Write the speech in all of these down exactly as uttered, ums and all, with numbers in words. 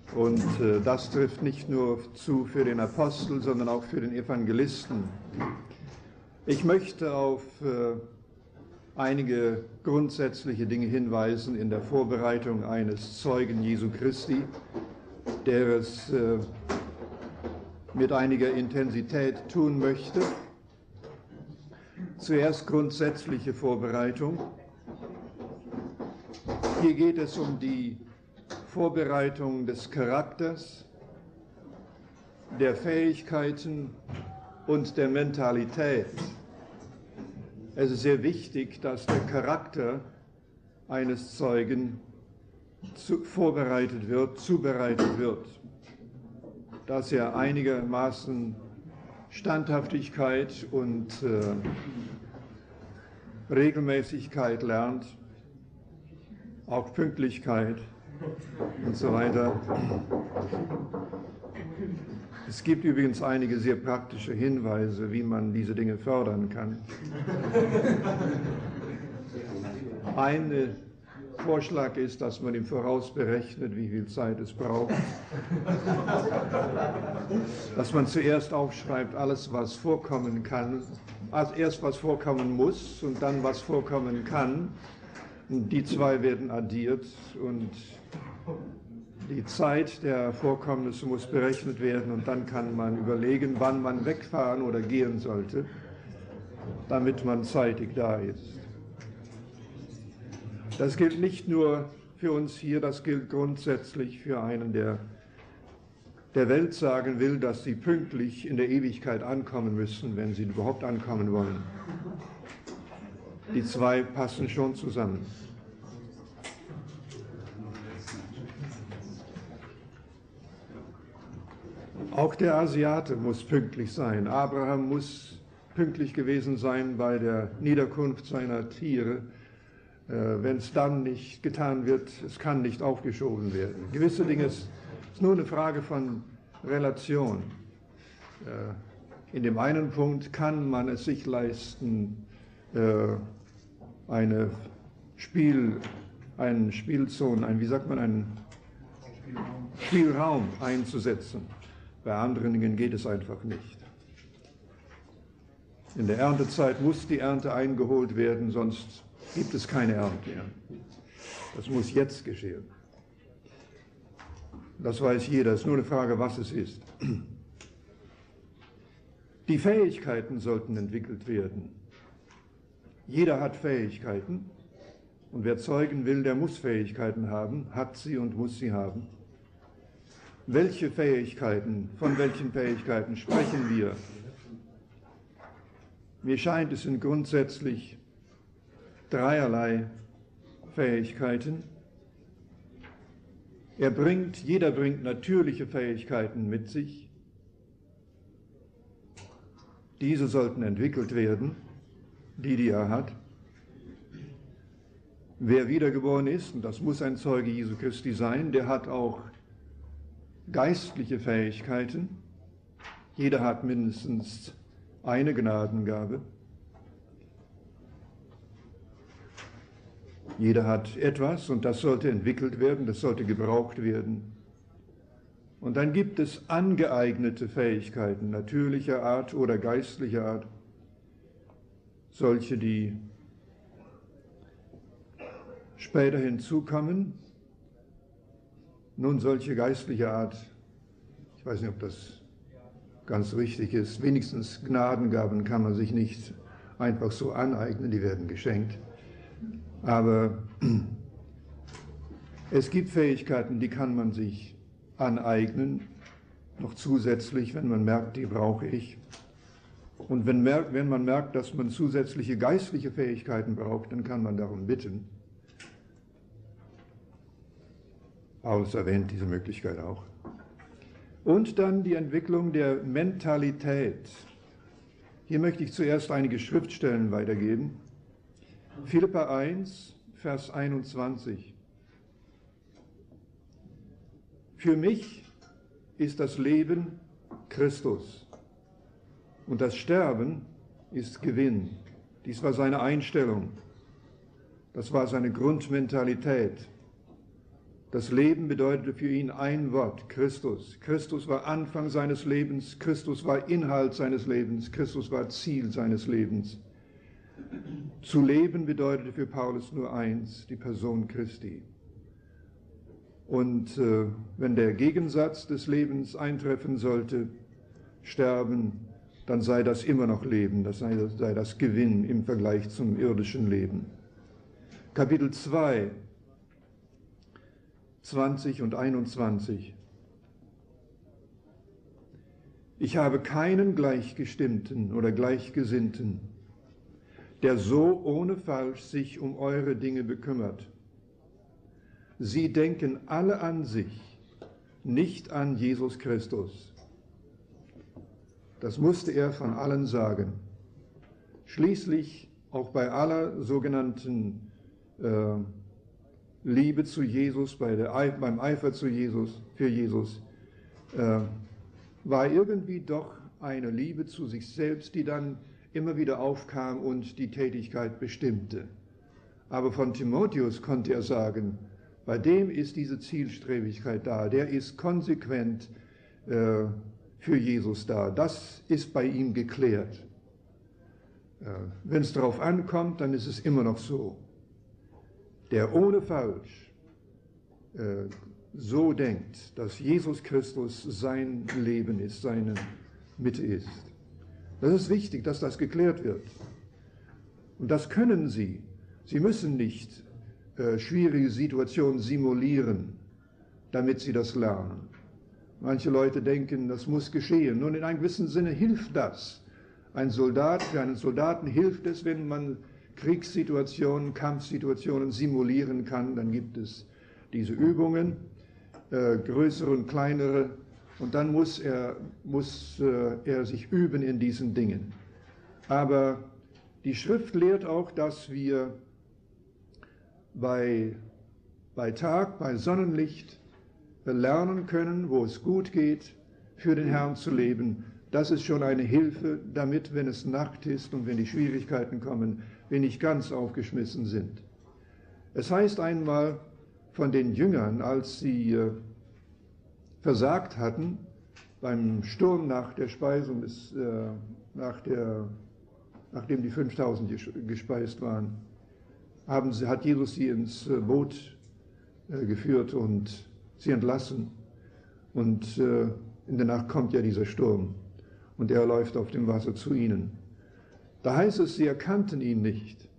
Und äh, das trifft nicht nur zu für den Apostel, sondern auch für den Evangelisten. Ich möchte auf äh, einige grundsätzliche Dinge hinweisen in der Vorbereitung eines Zeugen Jesu Christi, der es äh, mit einiger Intensität tun möchte. Zuerst grundsätzliche Vorbereitung. Hier geht es um die Vorbereitung des Charakters, der Fähigkeiten und der Mentalität. Es ist sehr wichtig, dass der Charakter eines Zeugen zu, vorbereitet wird, zubereitet wird, dass er einigermaßen Standhaftigkeit und äh, Regelmäßigkeit lernt, auch Pünktlichkeit und so weiter. Es gibt übrigens einige sehr praktische Hinweise, wie man diese Dinge fördern kann. Ein Vorschlag ist, dass man im Voraus berechnet, wie viel Zeit es braucht. Dass man zuerst aufschreibt, alles, was vorkommen kann, also erst was vorkommen muss und dann was vorkommen kann. Und die zwei werden addiert und die Zeit der Vorkommnisse muss berechnet werden und dann kann man überlegen, wann man wegfahren oder gehen sollte, damit man zeitig da ist. Das gilt nicht nur für uns hier, das gilt grundsätzlich für einen, der der Welt sagen will, dass sie pünktlich in der Ewigkeit ankommen müssen, wenn sie überhaupt ankommen wollen. Die zwei passen schon zusammen. Auch der Asiate muss pünktlich sein. Abraham muss pünktlich gewesen sein bei der Niederkunft seiner Tiere. Äh, wenn es dann nicht getan wird, es kann nicht aufgeschoben werden. Gewisse Dinge ist, ist nur eine Frage von Relation. Äh, in dem einen Punkt kann man es sich leisten, äh, eine Spiel, einen Spielzone, ein, wie sagt man, einen Spielraum einzusetzen. Bei anderen Dingen geht es einfach nicht. In der Erntezeit muss die Ernte eingeholt werden, sonst gibt es keine Ernte mehr. Das muss jetzt geschehen. Das weiß jeder, es ist nur eine Frage, was es ist. Die Fähigkeiten sollten entwickelt werden. Jeder hat Fähigkeiten und wer zeugen will, der muss Fähigkeiten haben, hat sie und muss sie haben. Welche Fähigkeiten, von welchen Fähigkeiten sprechen wir? Mir scheint, es sind grundsätzlich dreierlei Fähigkeiten. Er bringt, jeder bringt natürliche Fähigkeiten mit sich. Diese sollten entwickelt werden, die, die er hat. Wer wiedergeboren ist, und das muss ein Zeuge Jesu Christi sein, der hat auch geistliche Fähigkeiten. Jeder hat mindestens eine Gnadengabe. Jeder hat etwas und das sollte entwickelt werden, das sollte gebraucht werden. Und dann gibt es angeeignete Fähigkeiten, natürlicher Art oder geistlicher Art. Solche, die später hinzukommen. Nun, solche geistliche Art, ich weiß nicht, ob das ganz richtig ist, wenigstens Gnadengaben kann man sich nicht einfach so aneignen, die werden geschenkt. Aber es gibt Fähigkeiten, die kann man sich aneignen, noch zusätzlich, wenn man merkt, die brauche ich. Und wenn, merkt, wenn man merkt, dass man zusätzliche geistliche Fähigkeiten braucht, dann kann man darum bitten. Paulus erwähnt diese Möglichkeit auch. Und dann die Entwicklung der Mentalität. Hier möchte ich zuerst einige Schriftstellen weitergeben. Philipper eins, Vers einundzwanzig. Für mich ist das Leben Christus und das Sterben ist Gewinn. Dies war seine Einstellung. Das war seine Grundmentalität. Das Leben bedeutete für ihn ein Wort, Christus. Christus war Anfang seines Lebens, Christus war Inhalt seines Lebens, Christus war Ziel seines Lebens. Zu leben bedeutete für Paulus nur eins, die Person Christi. Und äh, wenn der Gegensatz des Lebens eintreffen sollte, sterben, dann sei das immer noch Leben, das sei, das sei das Gewinn im Vergleich zum irdischen Leben. Kapitel zwei, zwanzig und einundzwanzig. Ich habe keinen Gleichgestimmten oder Gleichgesinnten, der so ohne Falsch sich um eure Dinge bekümmert. Sie denken alle an sich, nicht an Jesus Christus. Das musste er von allen sagen. Schließlich auch bei aller sogenannten äh, Liebe zu Jesus, bei der, beim Eifer zu Jesus, für Jesus, äh, war irgendwie doch eine Liebe zu sich selbst, die dann immer wieder aufkam und die Tätigkeit bestimmte. Aber von Timotheus konnte er sagen, bei dem ist diese Zielstrebigkeit da, der ist konsequent äh, für Jesus da. Das ist bei ihm geklärt. Äh, wenn es darauf ankommt, dann ist es immer noch so. Der ohne Falsch äh, so denkt, dass Jesus Christus sein Leben ist, seine Mitte ist. Das ist wichtig, dass das geklärt wird. Und das können Sie. Sie müssen nicht äh, schwierige Situationen simulieren, damit Sie das lernen. Manche Leute denken, das muss geschehen. Nun, in einem gewissen Sinne hilft das. Ein Soldat, für einen Soldaten hilft es, wenn man Kriegssituationen, Kampfsituationen simulieren kann. Dann gibt es diese Übungen, äh, größere und kleinere. Und dann muss er, muss äh, er sich üben in diesen Dingen. Aber die Schrift lehrt auch, dass wir bei, bei Tag, bei Sonnenlicht lernen können, wo es gut geht, für den Herrn zu leben. Das ist schon eine Hilfe, damit, wenn es Nacht ist und wenn die Schwierigkeiten kommen, wir nicht ganz aufgeschmissen sind. Es heißt einmal von den Jüngern, als sie äh, versagt hatten, beim Sturm nach der Speisung, des, äh, nach der, nachdem die fünftausend gespeist waren, haben sie, hat Jesus sie ins äh, Boot äh, geführt und sie entlassen. Und äh, in der Nacht kommt ja dieser Sturm und er läuft auf dem Wasser zu ihnen. Da heißt es, sie erkannten ihn nicht.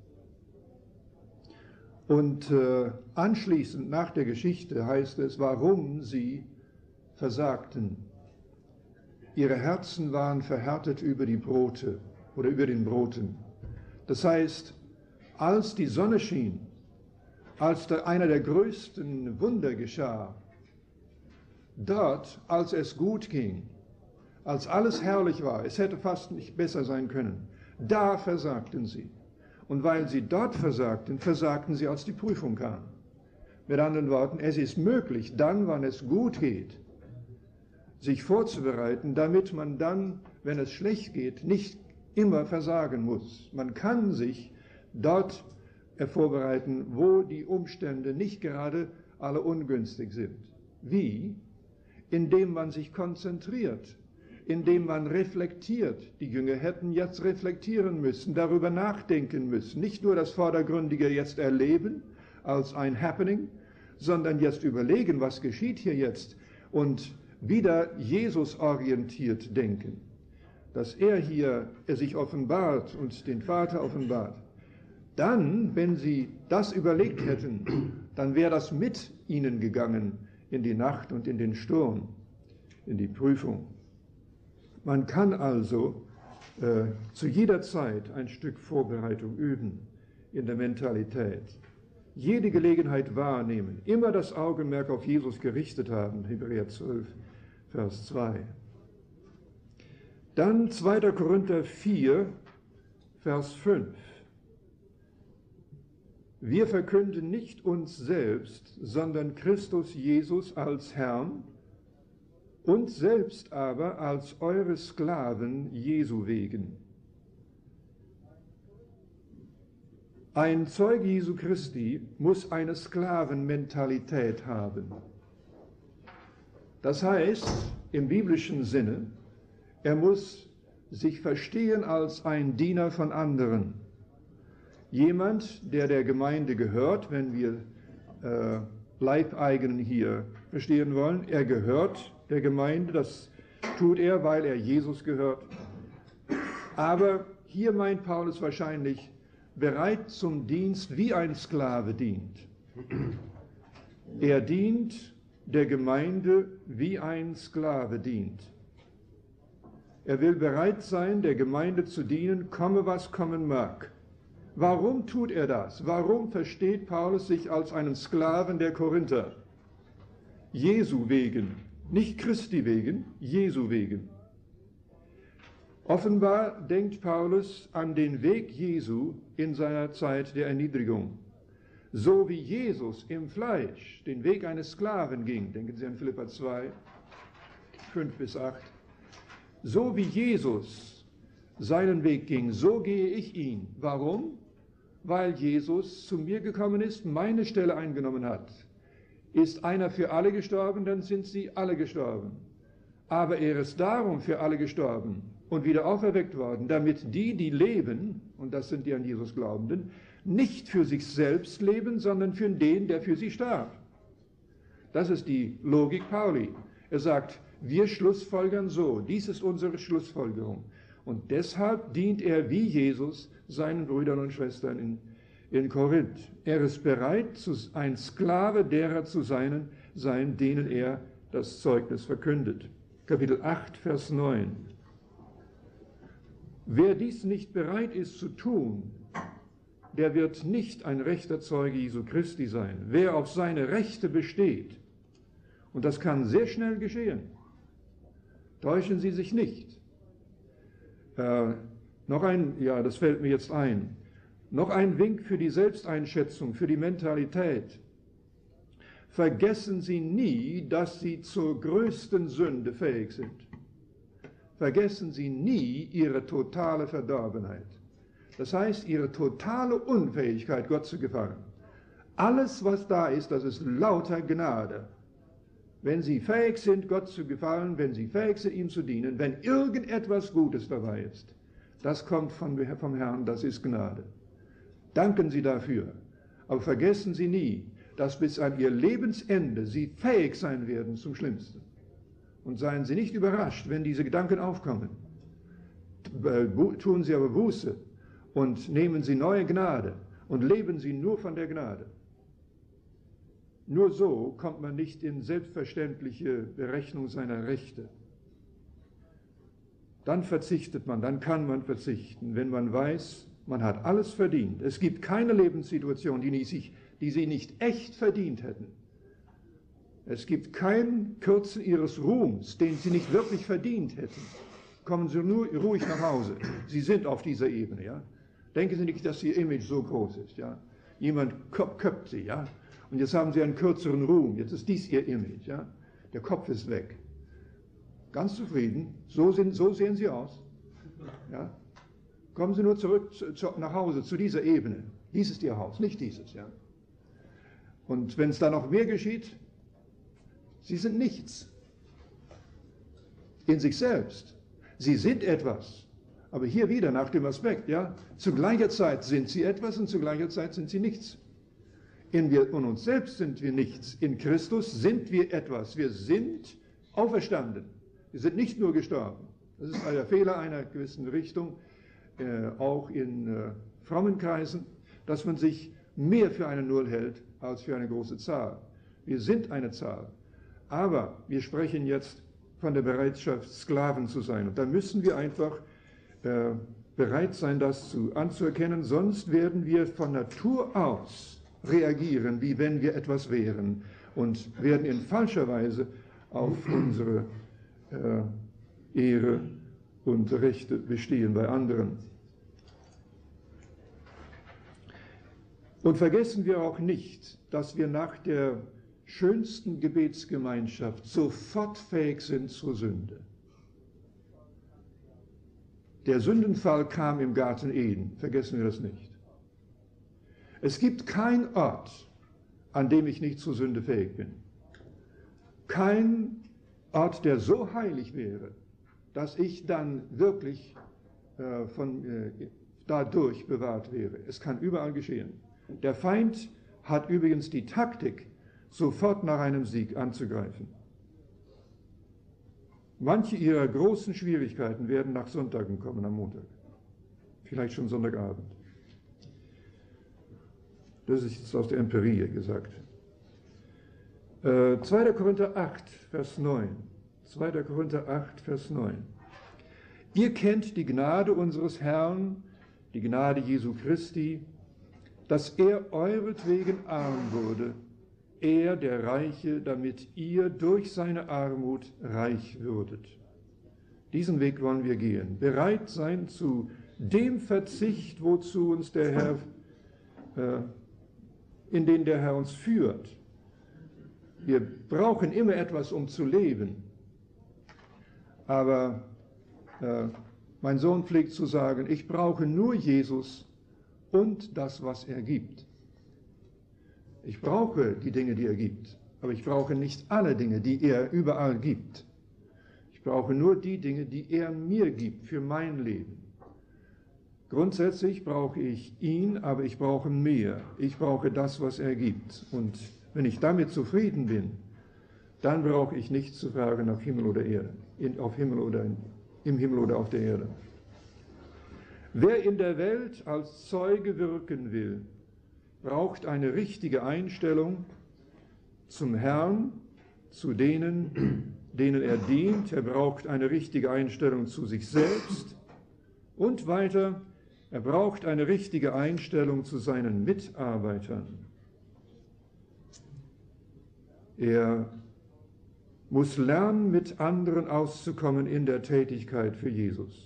Und äh, anschließend nach der Geschichte heißt es, warum sie versagten. Ihre Herzen waren verhärtet über die Brote oder über den Broten. Das heißt, als die Sonne schien, als da einer der größten Wunder geschah, dort, als es gut ging, als alles herrlich war, es hätte fast nicht besser sein können, da versagten sie. Und weil sie dort versagten, versagten sie, als die Prüfung kam. Mit anderen Worten, es ist möglich, dann, wann es gut geht, sich vorzubereiten, damit man dann, wenn es schlecht geht, nicht immer versagen muss. Man kann sich dort vorbereiten, wo die Umstände nicht gerade alle ungünstig sind. Wie? Indem man sich konzentriert, indem man reflektiert. Die Jünger hätten jetzt reflektieren müssen, darüber nachdenken müssen. Nicht nur das Vordergründige jetzt erleben als ein Happening, sondern jetzt überlegen, was geschieht hier jetzt und wieder Jesus orientiert denken. Dass er hier er sich offenbart und den Vater offenbart. Dann, wenn sie das überlegt hätten, dann wäre das mit ihnen gegangen in die Nacht und in den Sturm, in die Prüfung. Man kann also äh, zu jeder Zeit ein Stück Vorbereitung üben in der Mentalität. Jede Gelegenheit wahrnehmen, immer das Augenmerk auf Jesus gerichtet haben, Hebräer zwölf, Vers zwei. Dann zweiter Korinther vier, Vers fünf. Wir verkünden nicht uns selbst, sondern Christus Jesus als Herrn, uns selbst aber als eure Sklaven Jesu wegen. Ein Zeuge Jesu Christi muss eine Sklavenmentalität haben. Das heißt, im biblischen Sinne, er muss sich verstehen als ein Diener von anderen. Jemand, der der Gemeinde gehört, wenn wir äh, Leibeigenen hier verstehen wollen, er gehört der Gemeinde, das tut er, weil er Jesus gehört. Aber hier meint Paulus wahrscheinlich, bereit zum Dienst, wie ein Sklave dient. Er dient der Gemeinde, wie ein Sklave dient. Er will bereit sein, der Gemeinde zu dienen, komme was kommen mag. Warum tut er das? Warum versteht Paulus sich als einen Sklaven der Korinther? Jesu wegen, nicht Christi wegen, Jesu wegen. Offenbar denkt Paulus an den Weg Jesu in seiner Zeit der Erniedrigung. So wie Jesus im Fleisch den Weg eines Sklaven ging, denken Sie an Philipper zwei, fünf bis acht, so wie Jesus seinen Weg ging, so gehe ich ihn. Warum? Weil Jesus zu mir gekommen ist, meine Stelle eingenommen hat. Ist einer für alle gestorben, dann sind sie alle gestorben. Aber er ist darum für alle gestorben und wieder auferweckt worden, damit die, die leben, und das sind die an Jesus Glaubenden, nicht für sich selbst leben, sondern für den, der für sie starb. Das ist die Logik Pauli. Er sagt, wir schlussfolgern so, dies ist unsere Schlussfolgerung. Und deshalb dient er wie Jesus seinen Brüdern und Schwestern in, in Korinth. Er ist bereit, zu, ein Sklave derer zu sein, sein, denen er das Zeugnis verkündet. Kapitel acht, Vers neun. Wer dies nicht bereit ist zu tun, der wird nicht ein rechter Zeuge Jesu Christi sein. Wer auf seine Rechte besteht, und das kann sehr schnell geschehen, täuschen Sie sich nicht. Äh, noch ein, ja, das fällt mir jetzt ein, noch ein Wink für die Selbsteinschätzung, für die Mentalität. Vergessen Sie nie, dass Sie zur größten Sünde fähig sind. Vergessen Sie nie Ihre totale Verdorbenheit. Das heißt, Ihre totale Unfähigkeit, Gott zu gefallen. Alles, was da ist, das ist lauter Gnade. Wenn Sie fähig sind, Gott zu gefallen, wenn Sie fähig sind, ihm zu dienen, wenn irgendetwas Gutes dabei ist, das kommt von, vom Herrn, das ist Gnade. Danken Sie dafür. Aber vergessen Sie nie, dass bis an Ihr Lebensende Sie fähig sein werden zum Schlimmsten. Und seien Sie nicht überrascht, wenn diese Gedanken aufkommen. Tun Sie aber Buße und nehmen Sie neue Gnade und leben Sie nur von der Gnade. Nur so kommt man nicht in selbstverständliche Berechnung seiner Rechte. Dann verzichtet man, dann kann man verzichten, wenn man weiß, man hat alles verdient. Es gibt keine Lebenssituation, die, nicht sich, die Sie nicht echt verdient hätten. Es gibt keinen Kürzen Ihres Ruhms, den Sie nicht wirklich verdient hätten. Kommen Sie nur ruhig nach Hause. Sie sind auf dieser Ebene, ja. Denken Sie nicht, dass Ihr Image so groß ist, ja. Jemand köpft Sie, ja. Und jetzt haben Sie einen kürzeren Ruhm. Jetzt ist dies Ihr Image, ja. Der Kopf ist weg. Ganz zufrieden. So, sind, so sehen Sie aus, ja. Kommen Sie nur zurück zu, zu, nach Hause, zu dieser Ebene. Dies ist Ihr Haus, nicht dieses, ja. Und wenn es da noch mehr geschieht, Sie sind nichts in sich selbst. Sie sind etwas. Aber hier wieder nach dem Aspekt, ja, zu gleicher Zeit sind Sie etwas und zu gleicher Zeit sind Sie nichts. In, wir, in uns selbst sind wir nichts. In Christus sind wir etwas. Wir sind auferstanden. Wir sind nicht nur gestorben. Das ist der Fehler einer gewissen Richtung, äh, auch in äh, frommen Kreisen, dass man sich mehr für eine Null hält als für eine große Zahl. Wir sind eine Zahl. Aber wir sprechen jetzt von der Bereitschaft, Sklaven zu sein. Und da müssen wir einfach äh, bereit sein, das zu, anzuerkennen. Sonst werden wir von Natur aus reagieren, wie wenn wir etwas wären. Und werden in falscher Weise auf unsere äh, Ehre und Rechte bestehen bei anderen. Und vergessen wir auch nicht, dass wir nach der schönsten Gebetsgemeinschaft sofort fähig sind zur Sünde. Der Sündenfall kam im Garten Eden, vergessen wir das nicht. Es gibt keinen Ort, an dem ich nicht zur Sünde fähig bin. Kein Ort, der so heilig wäre, dass ich dann wirklich äh, von, äh, dadurch bewahrt wäre. Es kann überall geschehen. Der Feind hat übrigens die Taktik, sofort nach einem Sieg anzugreifen. Manche ihrer großen Schwierigkeiten werden nach Sonntagen kommen, am Montag. Vielleicht schon Sonntagabend. Das ist jetzt aus der Empirie gesagt. Äh, zweiter Korinther acht, Vers neun. zweiter Korinther acht, Vers neun. Ihr kennt die Gnade unseres Herrn, die Gnade Jesu Christi, dass er euretwegen arm wurde, er der Reiche, damit ihr durch seine Armut reich würdet. Diesen Weg wollen wir gehen, bereit sein zu dem Verzicht, wozu uns der Herr, äh, in den der Herr uns führt. Wir brauchen immer etwas, um zu leben. Aber äh, mein Sohn pflegt zu sagen, ich brauche nur Jesus und das, was er gibt. Ich brauche die Dinge, die er gibt, aber ich brauche nicht alle Dinge, die er überall gibt. Ich brauche nur die Dinge, die er mir gibt für mein Leben. Grundsätzlich brauche ich ihn, aber ich brauche mehr. Ich brauche das, was er gibt. Und wenn ich damit zufrieden bin, dann brauche ich nichts zu fragen auf Himmel oder Erde, in, auf Himmel oder in, im Himmel oder auf der Erde. Wer in der Welt als Zeuge wirken will, braucht eine richtige Einstellung zum Herrn, zu denen, denen er dient. Er braucht eine richtige Einstellung zu sich selbst und weiter, er braucht eine richtige Einstellung zu seinen Mitarbeitern. Er muss lernen, mit anderen auszukommen in der Tätigkeit für Jesus.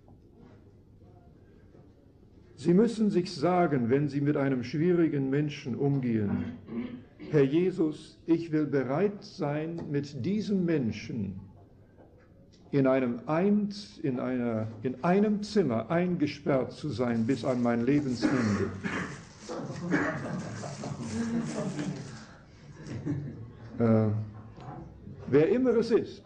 Sie müssen sich sagen, wenn Sie mit einem schwierigen Menschen umgehen, Herr Jesus, ich will bereit sein, mit diesem Menschen in einem, ein, in, einer, in einem Zimmer eingesperrt zu sein bis an mein Lebensende. äh, wer immer es ist,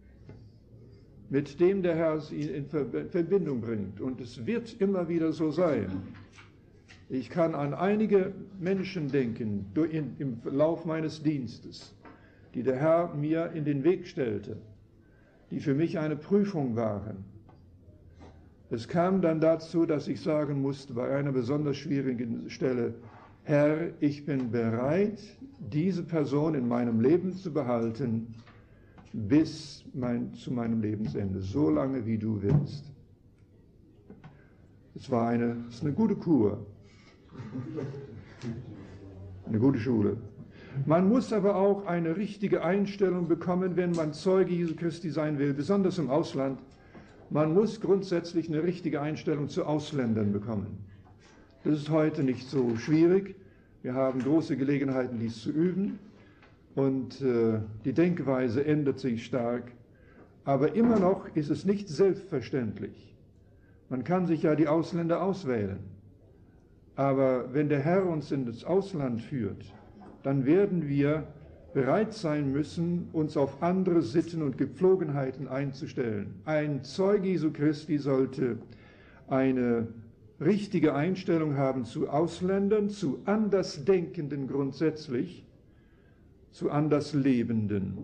mit dem der Herr sie in Verbindung bringt. Und es wird immer wieder so sein. Ich kann an einige Menschen denken, im Lauf meines Dienstes, die der Herr mir in den Weg stellte, die für mich eine Prüfung waren. Es kam dann dazu, dass ich sagen musste, bei einer besonders schwierigen Stelle, Herr, ich bin bereit, diese Person in meinem Leben zu behalten, bis mein, zu meinem Lebensende, so lange wie du willst. Es war eine, es ist eine gute Kur, eine gute Schule. Man muss aber auch eine richtige Einstellung bekommen, wenn man Zeuge Jesu Christi sein will, besonders im Ausland. Man muss grundsätzlich eine richtige Einstellung zu Ausländern bekommen. Das ist heute nicht so schwierig. Wir haben große Gelegenheiten, dies zu üben. Und äh, die Denkweise ändert sich stark. Aber immer noch ist es nicht selbstverständlich. Man kann sich ja die Ausländer auswählen. Aber wenn der Herr uns ins Ausland führt, dann werden wir bereit sein müssen, uns auf andere Sitten und Gepflogenheiten einzustellen. Ein Zeuge Jesu Christi sollte eine richtige Einstellung haben zu Ausländern, zu Andersdenkenden grundsätzlich, zu Anderslebenden.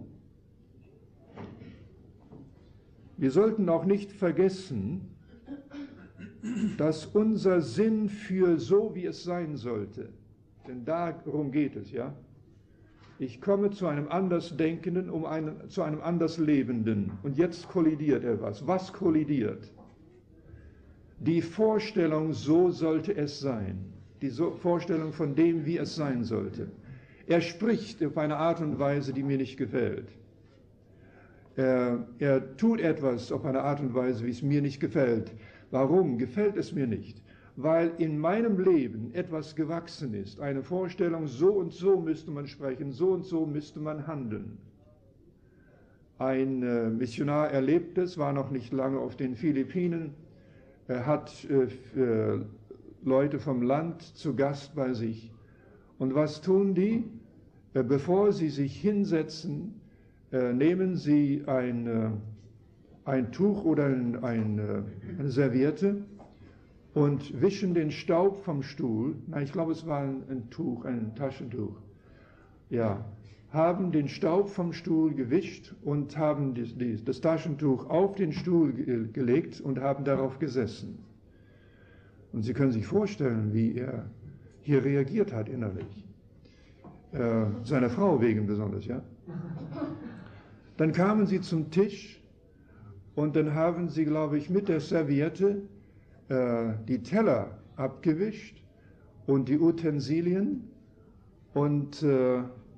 Wir sollten auch nicht vergessen, dass unser Sinn für so, wie es sein sollte, denn darum geht es, ja. Ich komme zu einem Andersdenkenden, um einen, zu einem Anderslebenden. Und jetzt kollidiert er was. Was kollidiert? Die Vorstellung, so sollte es sein. Die so Vorstellung von dem, wie es sein sollte. Er spricht auf eine Art und Weise, die mir nicht gefällt. Er, er tut etwas auf eine Art und Weise, wie es mir nicht gefällt. Warum gefällt es mir nicht? Weil in meinem Leben etwas gewachsen ist. Eine Vorstellung, so und so müsste man sprechen, so und so müsste man handeln. Ein äh, Missionar erlebt es, war noch nicht lange auf den Philippinen. Er hat äh, Leute vom Land zu Gast bei sich. Und was tun die? Äh, bevor sie sich hinsetzen, äh, nehmen sie ein, äh, ein Tuch oder ein, ein, äh, eine Serviette und wischen den Staub vom Stuhl. Na, ich glaube, es war ein, ein Tuch, ein Taschentuch. Ja, haben den Staub vom Stuhl gewischt und haben die, die, das Taschentuch auf den Stuhl ge gelegt und haben darauf gesessen. Und Sie können sich vorstellen, wie er hier reagiert hat innerlich. Äh, seiner Frau wegen besonders, ja. Dann kamen sie zum Tisch und dann haben sie, glaube ich, mit der Serviette äh, die Teller abgewischt und die Utensilien und äh,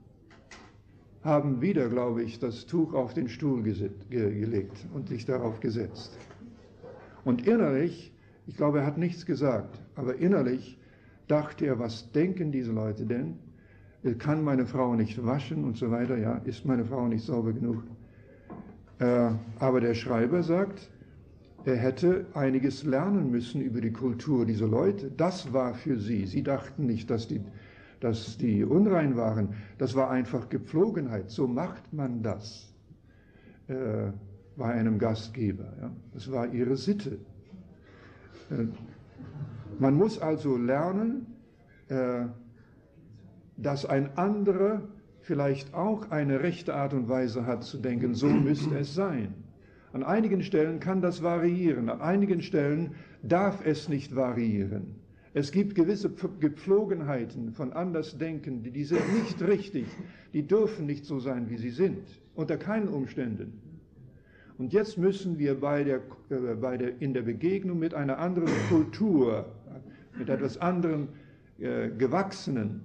haben wieder, glaube ich, das Tuch auf den Stuhl ge gelegt und sich darauf gesetzt. Und innerlich, ich glaube, er hat nichts gesagt, aber innerlich dachte er, was denken diese Leute denn? Kann meine Frau nicht waschen und so weiter, ja, ist meine Frau nicht sauber genug? Äh, aber der Schreiber sagt, er hätte einiges lernen müssen über die Kultur dieser Leute. Das war für sie. Sie dachten nicht, dass die, dass die unrein waren. Das war einfach Gepflogenheit. So macht man das äh, bei einem Gastgeber. Ja. Das war ihre Sitte. Äh, man muss also lernen, äh, dass ein anderer vielleicht auch eine rechte Art und Weise hat zu denken, so müsste es sein. An einigen Stellen kann das variieren, an einigen Stellen darf es nicht variieren. Es gibt gewisse Gepflogenheiten von Andersdenkenden, die sind nicht richtig, die dürfen nicht so sein, wie sie sind, unter keinen Umständen. Und jetzt müssen wir bei der, äh, bei der, in der Begegnung mit einer anderen Kultur, mit etwas anderem äh, Gewachsenen,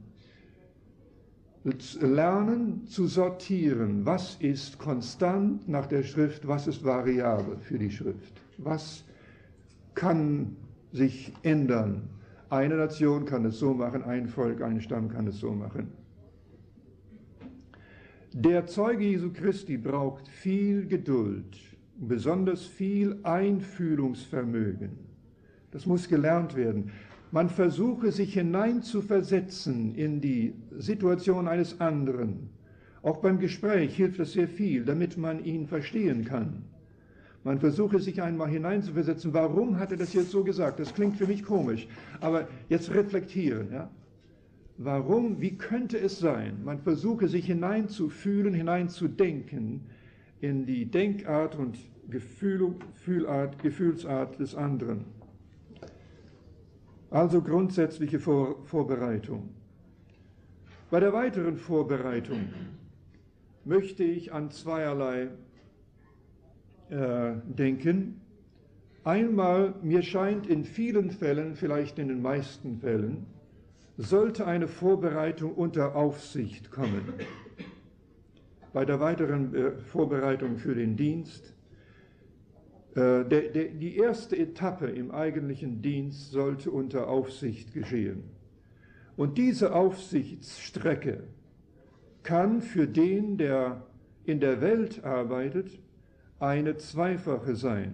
lernen zu sortieren, was ist konstant nach der Schrift, was ist variabel für die Schrift, was kann sich ändern. Eine Nation kann es so machen, ein Volk, ein Stamm kann es so machen. Der Zeuge Jesu Christi braucht viel Geduld, besonders viel Einfühlungsvermögen. Das muss gelernt werden. Man versuche, sich hineinzuversetzen in die Situation eines anderen. Auch beim Gespräch hilft das sehr viel, damit man ihn verstehen kann. Man versuche, sich einmal hineinzuversetzen, warum hat er das jetzt so gesagt? Das klingt für mich komisch, aber jetzt reflektieren. Ja? Warum, wie könnte es sein? Man versuche, sich hineinzufühlen, hineinzudenken in die Denkart und Gefühl, Fühlart, Gefühlsart des anderen. Also grundsätzliche Vor Vorbereitung. Bei der weiteren Vorbereitung möchte ich an zweierlei äh, denken. Einmal, mir scheint in vielen Fällen, vielleicht in den meisten Fällen, sollte eine Vorbereitung unter Aufsicht kommen. Bei der weiteren äh, Vorbereitung für den Dienst. Der, der, die erste Etappe im eigentlichen Dienst sollte unter Aufsicht geschehen. Und diese Aufsichtsstrecke kann für den, der in der Welt arbeitet, eine zweifache sein.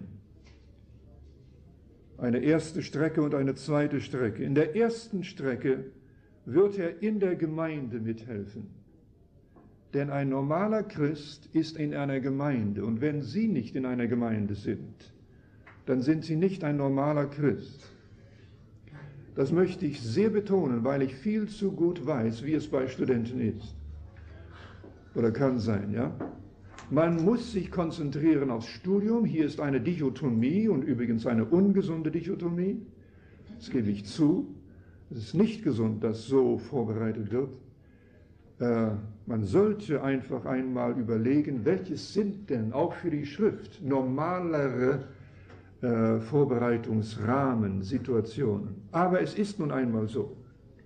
Eine erste Strecke und eine zweite Strecke. In der ersten Strecke wird er in der Gemeinde mithelfen. Denn ein normaler Christ ist in einer Gemeinde. Und wenn Sie nicht in einer Gemeinde sind, dann sind Sie nicht ein normaler Christ. Das möchte ich sehr betonen, weil ich viel zu gut weiß, wie es bei Studenten ist. Oder kann sein, ja? Man muss sich konzentrieren aufs Studium. Hier ist eine Dichotomie und übrigens eine ungesunde Dichotomie. Das gebe ich zu. Es ist nicht gesund, dass so vorbereitet wird. Äh, man sollte einfach einmal überlegen, welches sind denn auch für die Schrift normalere äh, Vorbereitungsrahmen, Situationen. Aber es ist nun einmal so.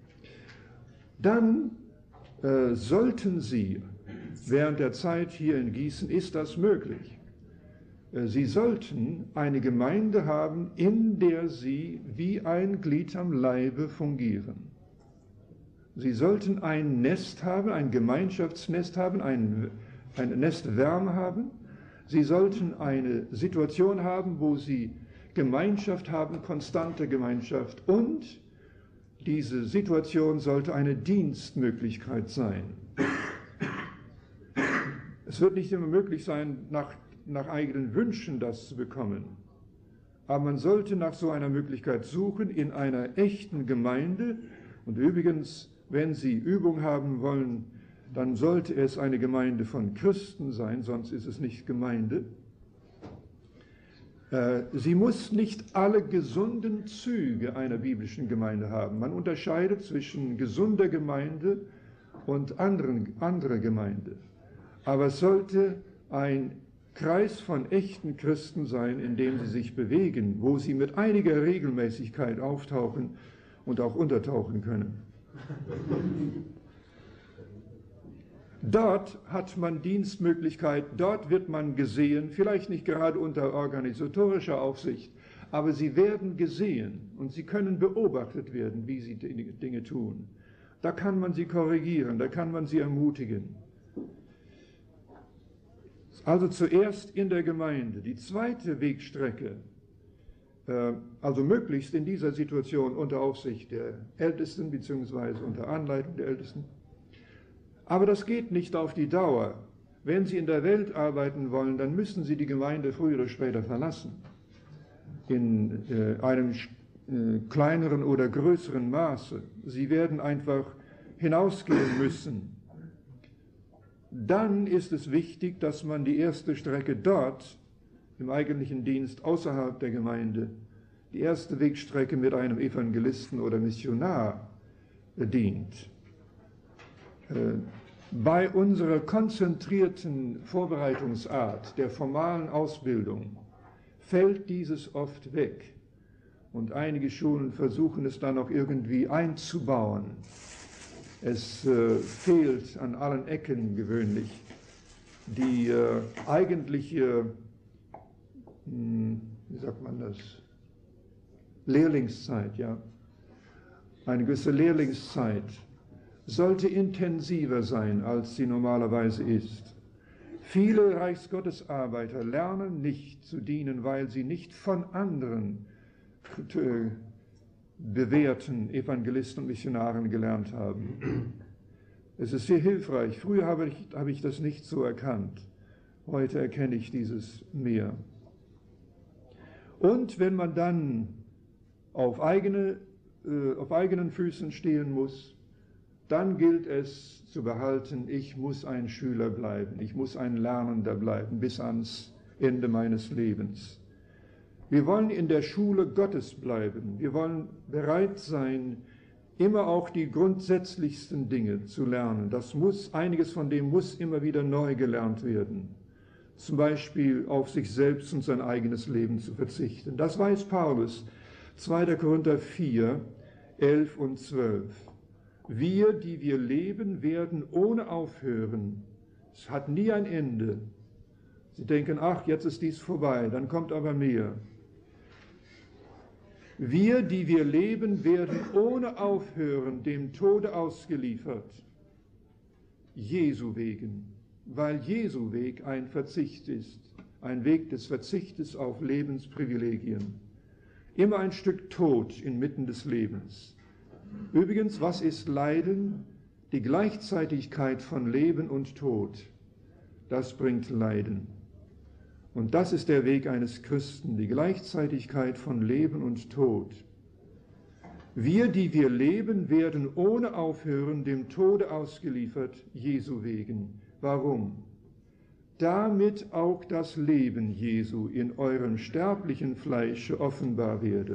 Dann äh, sollten Sie, während der Zeit hier in Gießen ist das möglich, äh, Sie sollten eine Gemeinde haben, in der Sie wie ein Glied am Leibe fungieren. Sie sollten ein Nest haben, ein Gemeinschaftsnest haben, ein, ein Nestwärme haben. Sie sollten eine Situation haben, wo Sie Gemeinschaft haben, konstante Gemeinschaft und Diese Situation sollte eine Dienstmöglichkeit sein. Es wird nicht immer möglich sein, nach, nach eigenen Wünschen das zu bekommen. Aber man sollte nach so einer Möglichkeit suchen in einer echten Gemeinde. Und übrigens, wenn Sie Übung haben wollen, dann sollte es eine Gemeinde von Christen sein, sonst ist es nicht Gemeinde. Sie muss nicht alle gesunden Züge einer biblischen Gemeinde haben. Man unterscheidet zwischen gesunder Gemeinde und anderen, anderer Gemeinde. Aber es sollte ein Kreis von echten Christen sein, in dem sie sich bewegen, wo sie mit einiger Regelmäßigkeit auftauchen und auch untertauchen können. Dort hat man Dienstmöglichkeit, dort wird man gesehen, vielleicht nicht gerade unter organisatorischer Aufsicht, aber sie werden gesehen und sie können beobachtet werden, wie sie Dinge tun. Da kann man sie korrigieren, da kann man sie ermutigen. Also zuerst in der Gemeinde. Die zweite Wegstrecke, äh, also möglichst in dieser Situation unter Aufsicht der Ältesten bzw. unter Anleitung der Ältesten. Aber das geht nicht auf die Dauer. Wenn Sie in der Welt arbeiten wollen, dann müssen Sie die Gemeinde früher oder später verlassen. In äh, einem äh, kleineren oder größeren Maße. Sie werden einfach hinausgehen müssen. Dann ist es wichtig, dass man die erste Strecke dort, im eigentlichen Dienst außerhalb der Gemeinde, die erste Wegstrecke mit einem Evangelisten oder Missionar dient. Bei unserer konzentrierten Vorbereitungsart der formalen Ausbildung fällt dieses oft weg. Und einige Schulen versuchen es dann auch irgendwie einzubauen. Es äh, fehlt an allen Ecken gewöhnlich die äh, eigentliche, hm, wie sagt man das, Lehrlingszeit, ja. Eine gewisse Lehrlingszeit sollte intensiver sein, als sie normalerweise ist. Viele Reichsgottesarbeiter lernen nicht zu dienen, weil sie nicht von anderen äh, bewährten Evangelisten und Missionaren gelernt haben. Es ist sehr hilfreich. Früher habe ich, habe ich das nicht so erkannt. Heute erkenne ich dieses mehr. Und wenn man dann auf, eigene, äh, auf eigenen Füßen stehen muss, dann gilt es zu behalten, ich muss ein Schüler bleiben, ich muss ein Lernender bleiben bis ans Ende meines Lebens. Wir wollen in der Schule Gottes bleiben. Wir wollen bereit sein, immer auch die grundsätzlichsten Dinge zu lernen. Das muss, einiges von dem muss immer wieder neu gelernt werden. Zum Beispiel auf sich selbst und sein eigenes Leben zu verzichten. Das weiß Paulus, zweiter Korinther vier, elf und zwölf. Wir, die wir leben, werden ohne Aufhören. Es hat nie ein Ende. Sie denken, ach, jetzt ist dies vorbei, dann kommt aber mehr. Wir, die wir leben, werden ohne Aufhören dem Tode ausgeliefert. Jesu wegen, weil Jesu Weg ein Verzicht ist, ein Weg des Verzichtes auf Lebensprivilegien. Immer ein Stück Tod inmitten des Lebens. Übrigens, was ist Leiden? Die Gleichzeitigkeit von Leben und Tod. Das bringt Leiden. Und das ist der Weg eines Christen, die Gleichzeitigkeit von Leben und Tod. Wir, die wir leben, werden ohne Aufhören dem Tode ausgeliefert, Jesu wegen. Warum? Damit auch das Leben Jesu in eurem sterblichen Fleische offenbar werde.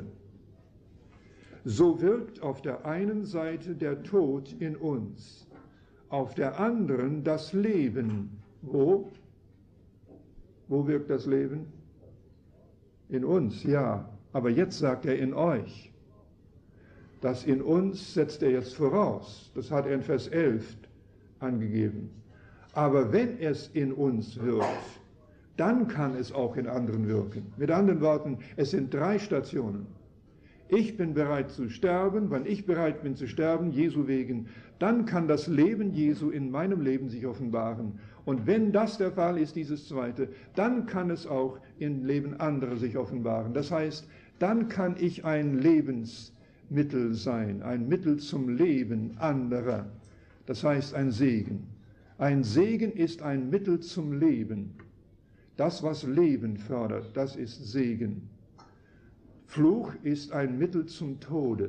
So wirkt auf der einen Seite der Tod in uns, auf der anderen das Leben. Wo? Wo wirkt das Leben? In uns, ja. Aber jetzt sagt er in euch. Das in uns setzt er jetzt voraus. Das hat er in Vers elf angegeben. Aber wenn es in uns wirkt, dann kann es auch in anderen wirken. Mit anderen Worten, es sind drei Stationen. Ich bin bereit zu sterben, wenn ich bereit bin zu sterben, Jesu wegen, dann kann das Leben Jesu in meinem Leben sich offenbaren. Und wenn das der Fall ist, dieses Zweite, dann kann es auch im Leben anderer sich offenbaren. Das heißt, dann kann ich ein Lebenswerk Mittel sein, ein Mittel zum Leben anderer. Das heißt ein Segen. Ein Segen ist ein Mittel zum Leben. Das, was Leben fördert, das ist Segen. Fluch ist ein Mittel zum Tode.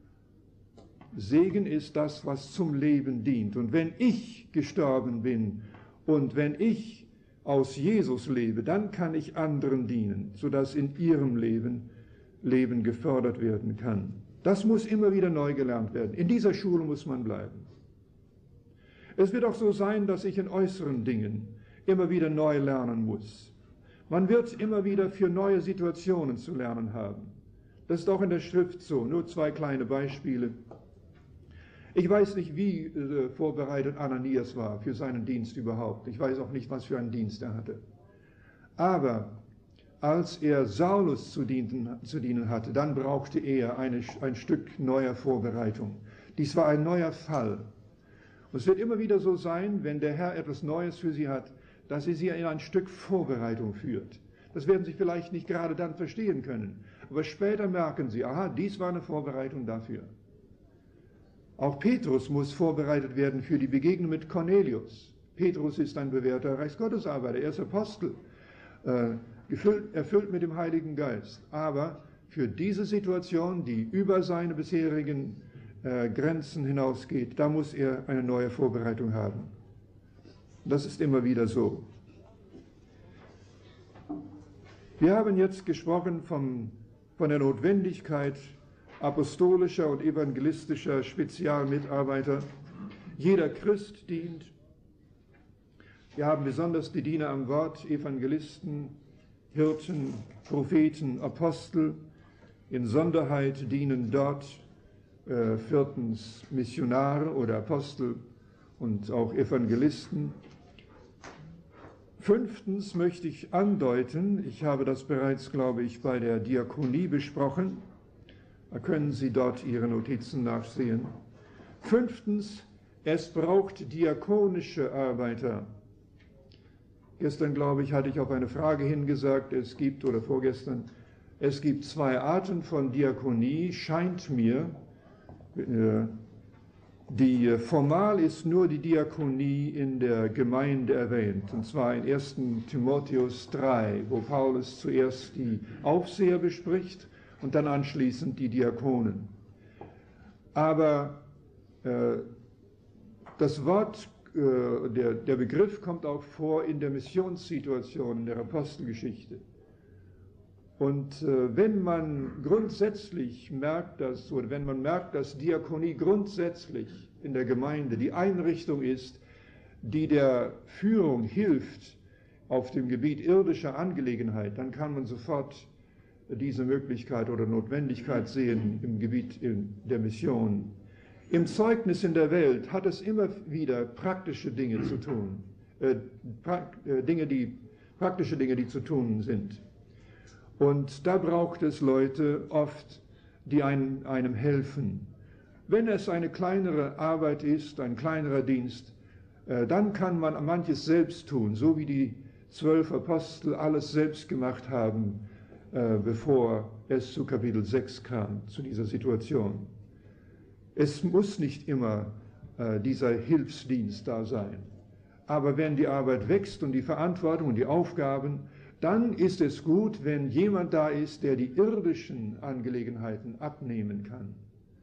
Segen ist das, was zum Leben dient. Und wenn ich gestorben bin und wenn ich aus Jesus lebe, dann kann ich anderen dienen, sodass in ihrem Leben Leben gefördert werden kann. Das muss immer wieder neu gelernt werden. In dieser Schule muss man bleiben. Es wird auch so sein, dass ich in äußeren Dingen immer wieder neu lernen muss. Man wird immer wieder für neue Situationen zu lernen haben. Das ist auch in der Schrift so. Nur zwei kleine Beispiele. Ich weiß nicht, wie äh, vorbereitet Ananias war für seinen Dienst überhaupt. Ich weiß auch nicht, was für einen Dienst er hatte. Aber als er Saulus zu dienen, zu dienen hatte, dann brauchte er eine, ein Stück neuer Vorbereitung. Dies war ein neuer Fall. Und es wird immer wieder so sein, wenn der Herr etwas Neues für sie hat, dass er sie in ein Stück Vorbereitung führt. Das werden sie vielleicht nicht gerade dann verstehen können. Aber später merken sie, aha, dies war eine Vorbereitung dafür. Auch Petrus muss vorbereitet werden für die Begegnung mit Cornelius. Petrus ist ein bewährter Reichsgottesarbeiter, er ist Apostel, äh, gefüllt, erfüllt mit dem Heiligen Geist. Aber für diese Situation, die über seine bisherigen äh, Grenzen hinausgeht, da muss er eine neue Vorbereitung haben. Das ist immer wieder so. Wir haben jetzt gesprochen vom, von der Notwendigkeit apostolischer und evangelistischer Spezialmitarbeiter. Jeder Christ dient. Wir haben besonders die Diener am Wort, Evangelisten, Hirten, Propheten, Apostel. In Sonderheit dienen dort äh, viertens Missionare oder Apostel und auch Evangelisten. Fünftens möchte ich andeuten, ich habe das bereits, glaube ich, bei der Diakonie besprochen, da können Sie dort Ihre Notizen nachsehen. Fünftens, es braucht diakonische Arbeiter. Gestern, glaube ich, hatte ich auf eine Frage hingesagt, es gibt, oder vorgestern, es gibt zwei Arten von Diakonie, scheint mir. Die formal ist nur die Diakonie in der Gemeinde erwähnt, und zwar in ersten Timotheus drei, wo Paulus zuerst die Aufseher bespricht und dann anschließend die Diakonen. Aber äh, das Wort, äh, der, der Begriff kommt auch vor in der Missionssituation, in der Apostelgeschichte. Und äh, wenn man grundsätzlich merkt, dass, oder wenn man merkt, dass Diakonie grundsätzlich in der Gemeinde die Einrichtung ist, die der Führung hilft auf dem Gebiet irdischer Angelegenheit, dann kann man sofort diese Möglichkeit oder Notwendigkeit sehen im Gebiet der Mission. Im Zeugnis in der Welt hat es immer wieder praktische Dinge zu tun, äh, pra äh, Dinge, die, praktische Dinge, die zu tun sind. Und da braucht es Leute oft, die einem, einem helfen. Wenn es eine kleinere Arbeit ist, ein kleinerer Dienst, äh, dann kann man manches selbst tun, so wie die zwölf Apostel alles selbst gemacht haben, äh, bevor es zu Kapitel sechs kam, zu dieser Situation. Es muss nicht immer äh, dieser Hilfsdienst da sein. Aber wenn die Arbeit wächst und die Verantwortung und die Aufgaben, dann ist es gut, wenn jemand da ist, der die irdischen Angelegenheiten abnehmen kann.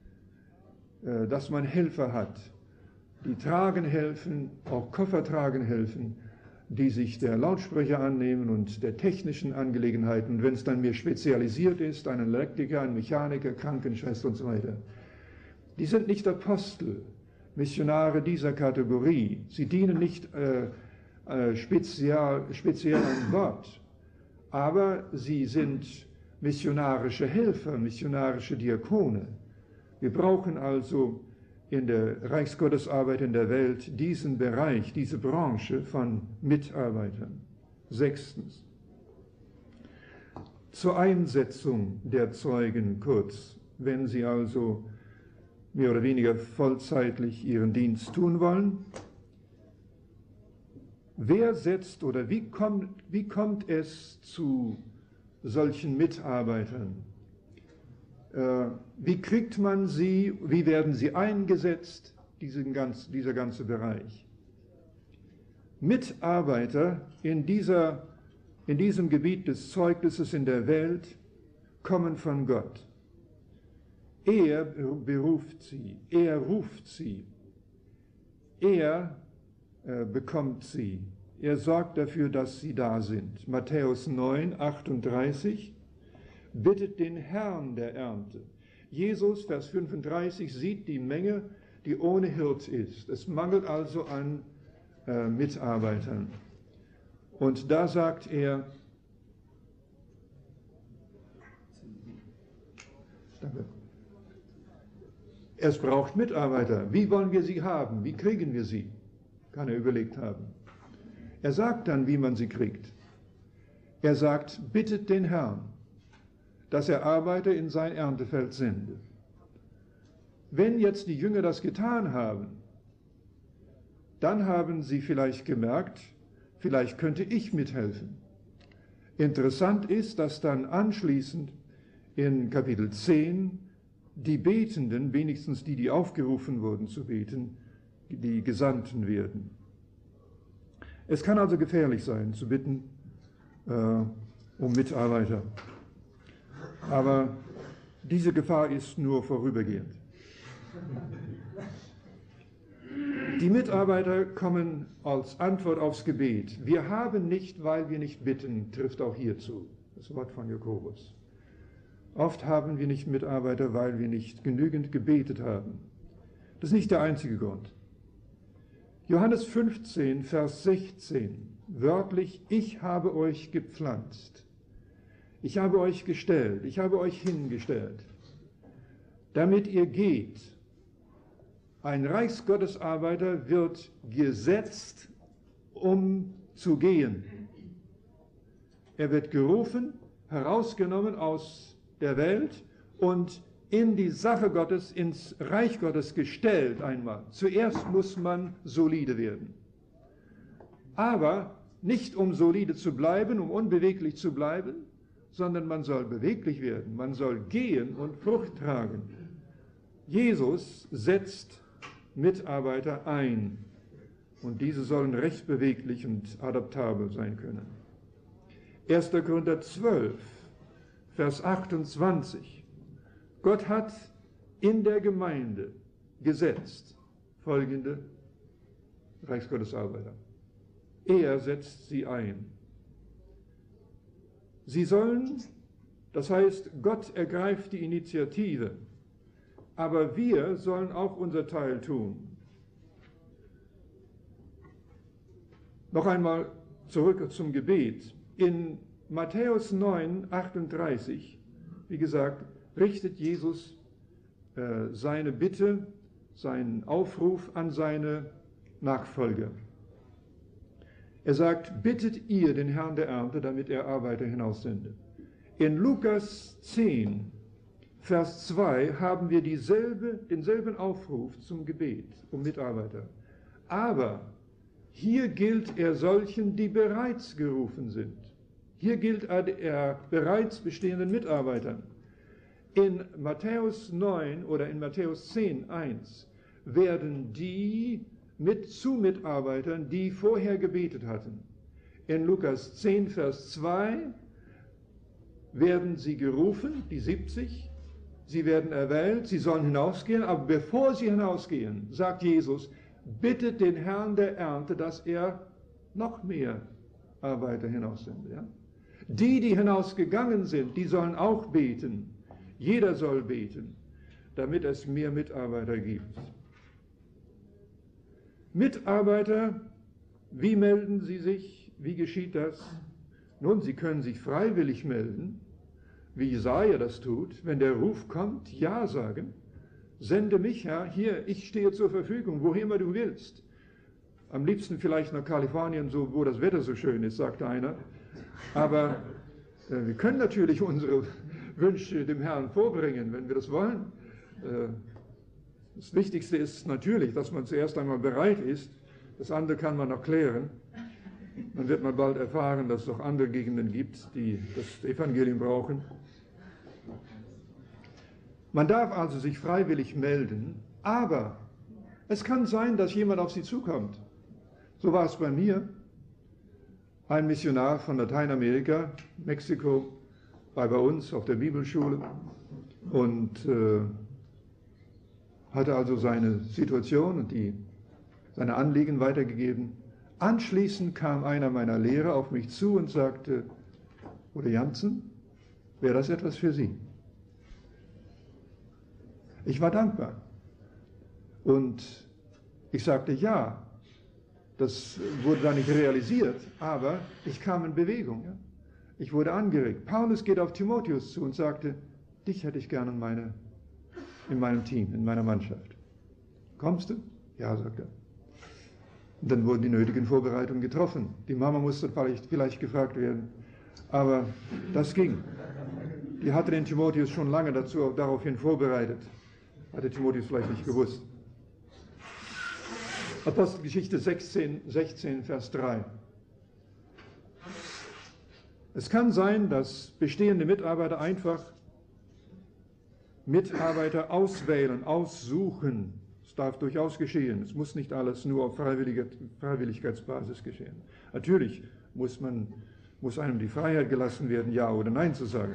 Äh, dass man Helfer hat, die tragen helfen, auch Koffer tragen helfen, die sich der Lautsprecher annehmen und der technischen Angelegenheiten. Und wenn es dann mehr spezialisiert ist, ein Elektriker, ein Mechaniker, Krankenschwester und so weiter. Die sind nicht Apostel, Missionare dieser Kategorie. Sie dienen nicht äh, äh, spezial, speziell an Gott, aber sie sind missionarische Helfer, missionarische Diakone. Wir brauchen also in der Reichsgottesarbeit in der Welt diesen Bereich, diese Branche von Mitarbeitern. Sechstens, zur Einsetzung der Zeugen kurz, wenn sie also mehr oder weniger vollzeitlich ihren Dienst tun wollen. Wer setzt oder wie kommt, wie kommt es zu solchen Mitarbeitern? Äh, wie kriegt man sie? Wie werden sie eingesetzt? Diesen ganz, dieser ganze Bereich. Mitarbeiter in, dieser, in diesem Gebiet des Zeugnisses in der Welt kommen von Gott. Er beruft sie, er ruft sie, er äh, bekommt sie, er sorgt dafür, dass sie da sind. Matthäus neun, achtunddreißig, bittet den Herrn der Ernte. Jesus, Vers fünfunddreißig, sieht die Menge, die ohne Hirt ist. Es mangelt also an äh, Mitarbeitern. Und da sagt er, danke, es braucht Mitarbeiter. Wie wollen wir sie haben? Wie kriegen wir sie? Kann er überlegt haben. Er sagt dann, wie man sie kriegt. Er sagt, bittet den Herrn, dass er Arbeiter in sein Erntefeld sende. Wenn jetzt die Jünger das getan haben, dann haben sie vielleicht gemerkt, vielleicht könnte ich mithelfen. Interessant ist, dass dann anschließend in Kapitel zehn die Betenden, wenigstens die, die aufgerufen wurden zu beten, die Gesandten werden. Es kann also gefährlich sein, zu bitten äh, um Mitarbeiter. Aber diese Gefahr ist nur vorübergehend. Die Mitarbeiter kommen als Antwort aufs Gebet. Wir haben nicht, weil wir nicht bitten, trifft auch hierzu. Das Wort von Jakobus. Oft haben wir nicht Mitarbeiter, weil wir nicht genügend gebetet haben. Das ist nicht der einzige Grund. Johannes fünfzehn, Vers sechzehn, wörtlich, ich habe euch gepflanzt. Ich habe euch gestellt, ich habe euch hingestellt, damit ihr geht. Ein Reichsgottesarbeiter wird gesetzt, um zu gehen. Er wird gerufen, herausgenommen aus der Welt und in die Sache Gottes, ins Reich Gottes gestellt einmal. Zuerst muss man solide werden. Aber nicht um solide zu bleiben, um unbeweglich zu bleiben, sondern man soll beweglich werden, man soll gehen und Frucht tragen. Jesus setzt Mitarbeiter ein und diese sollen recht beweglich und adaptabel sein können. erster Korinther zwölf, Vers achtundzwanzig. Gott hat in der Gemeinde gesetzt folgende Reichsgottesarbeiter. Er setzt sie ein. Sie sollen, das heißt, Gott ergreift die Initiative, aber wir sollen auch unser Teil tun. Noch einmal zurück zum Gebet. In Matthäus neun, achtunddreißig, wie gesagt, richtet Jesus äh, seine Bitte, seinen Aufruf an seine Nachfolger. Er sagt, bittet ihr den Herrn der Ernte, damit er Arbeiter hinaussende. In Lukas zehn, Vers zwei haben wir dieselbe, denselben Aufruf zum Gebet um Mitarbeiter. Aber hier gilt er solchen, die bereits gerufen sind. Hier gilt er bereits bestehenden Mitarbeitern. In Matthäus neun oder in Matthäus zehn, eins werden die mit zu Mitarbeitern, die vorher gebetet hatten. In Lukas zehn, Vers zwei werden sie gerufen, die siebzig, sie werden erwählt, sie sollen hinausgehen, aber bevor sie hinausgehen, sagt Jesus, bittet den Herrn der Ernte, dass er noch mehr Arbeiter hinaussendet. Ja? Die, die hinausgegangen sind, die sollen auch beten. Jeder soll beten, damit es mehr Mitarbeiter gibt. Mitarbeiter, wie melden sie sich? Wie geschieht das? Nun, sie können sich freiwillig melden, wie Jesaja das tut. Wenn der Ruf kommt, ja sagen. Sende mich, Herr, hier, ich stehe zur Verfügung, wohin immer du willst. Am liebsten vielleicht nach Kalifornien, so, wo das Wetter so schön ist, sagte einer. Aber äh, wir können natürlich unsere Wünsche dem Herrn vorbringen, wenn wir das wollen. Äh, das Wichtigste ist natürlich, dass man zuerst einmal bereit ist. Das andere kann man noch klären. Dann wird man bald erfahren, dass es auch andere Gegenden gibt, die das Evangelium brauchen. Man darf also sich freiwillig melden, aber es kann sein, dass jemand auf Sie zukommt. So war es bei mir. Ein Missionar von Lateinamerika, Mexiko, war bei uns auf der Bibelschule und äh, hatte also seine Situation und die, seine Anliegen weitergegeben. Anschließend kam einer meiner Lehrer auf mich zu und sagte, Bruder Jansen, wäre das etwas für Sie? Ich war dankbar und ich sagte ja. Das wurde da nicht realisiert, aber ich kam in Bewegung. Ja? Ich wurde angeregt. Paulus geht auf Timotheus zu und sagte, dich hätte ich gerne in, meine, in meinem Team, in meiner Mannschaft. Kommst du? Ja, sagt er. Und dann wurden die nötigen Vorbereitungen getroffen. Die Mama musste vielleicht, vielleicht gefragt werden, aber das ging. Die hatte den Timotheus schon lange dazu, daraufhin vorbereitet. Hatte Timotheus vielleicht nicht gewusst. Apostelgeschichte sechzehn, sechzehn, Vers drei. Es kann sein, dass bestehende Mitarbeiter einfach Mitarbeiter auswählen, aussuchen. Es darf durchaus geschehen. Es muss nicht alles nur auf Freiwilligkeitsbasis geschehen. Natürlich muss, man, muss einem die Freiheit gelassen werden, Ja oder Nein zu sagen.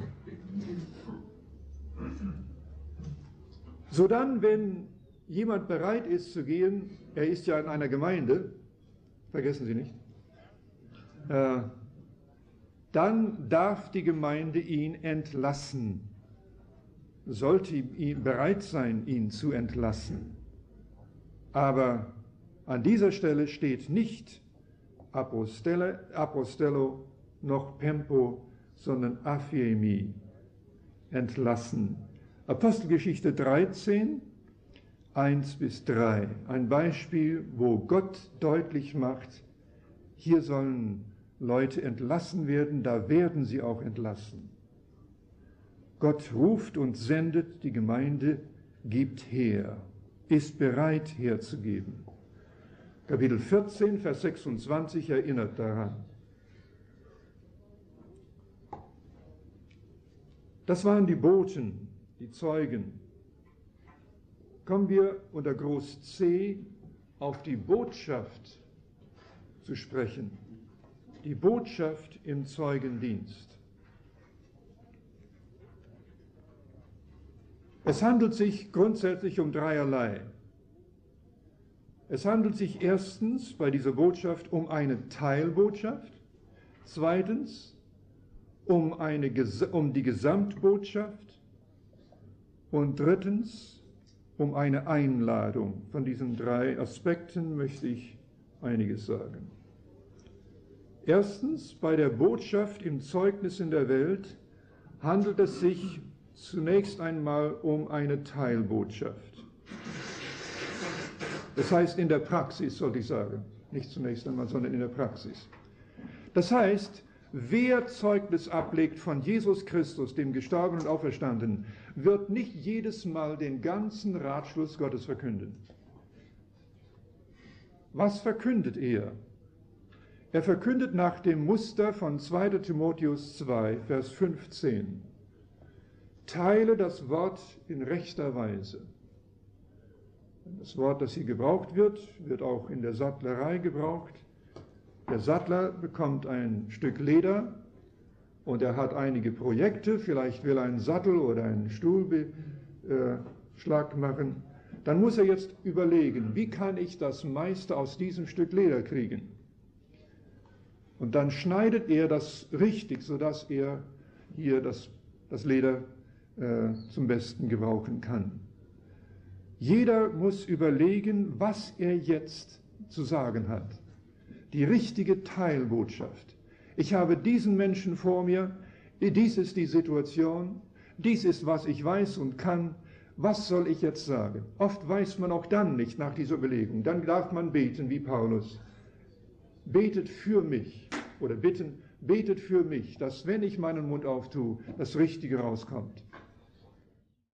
So dann, wenn jemand bereit ist zu gehen, er ist ja in einer Gemeinde, vergessen Sie nicht, äh, dann darf die Gemeinde ihn entlassen, sollte ihn bereit sein, ihn zu entlassen. Aber an dieser Stelle steht nicht Apostelle, Apostello noch Pempo, sondern Aphiemi, entlassen. Apostelgeschichte dreizehn, eins bis drei, ein Beispiel, wo Gott deutlich macht, hier sollen Leute entlassen werden, da werden sie auch entlassen. Gott ruft und sendet, die Gemeinde gibt her, ist bereit herzugeben. Kapitel vierzehn, Vers sechsundzwanzig erinnert daran. Das waren die Boten, die Zeugen. Kommen wir unter Groß C auf die Botschaft zu sprechen. Die Botschaft im Zeugendienst. Es handelt sich grundsätzlich um dreierlei. Es handelt sich erstens bei dieser Botschaft um eine Teilbotschaft, zweitens um, eine, um die Gesamtbotschaft und drittens um eine Einladung. Von diesen drei Aspekten möchte ich einiges sagen. Erstens, bei der Botschaft im Zeugnis in der Welt handelt es sich zunächst einmal um eine Teilbotschaft. Das heißt in der Praxis, sollte ich sagen. Nicht zunächst einmal, sondern in der Praxis. Das heißt, wer Zeugnis ablegt von Jesus Christus, dem Gestorbenen und Auferstandenen, wird nicht jedes Mal den ganzen Ratschluss Gottes verkünden. Was verkündet er? Er verkündet nach dem Muster von zweiter Timotheus zwei, Vers fünfzehn. Teile das Wort in rechter Weise. Das Wort, das hier gebraucht wird, wird auch in der Sattlerei gebraucht. Der Sattler bekommt ein Stück Leder und er hat einige Projekte, vielleicht will er einen Sattel oder einen Stuhlbeschlag machen. Dann muss er jetzt überlegen, wie kann ich das meiste aus diesem Stück Leder kriegen? Und dann schneidet er das richtig, sodass er hier das, das Leder äh, zum Besten gebrauchen kann. Jeder muss überlegen, was er jetzt zu sagen hat. Die richtige Teilbotschaft. Ich habe diesen Menschen vor mir, dies ist die Situation, dies ist, was ich weiß und kann, was soll ich jetzt sagen? Oft weiß man auch dann nicht nach dieser Überlegung. Dann darf man beten wie Paulus. Betet für mich oder bitten, betet für mich, dass wenn ich meinen Mund auftue, das Richtige rauskommt.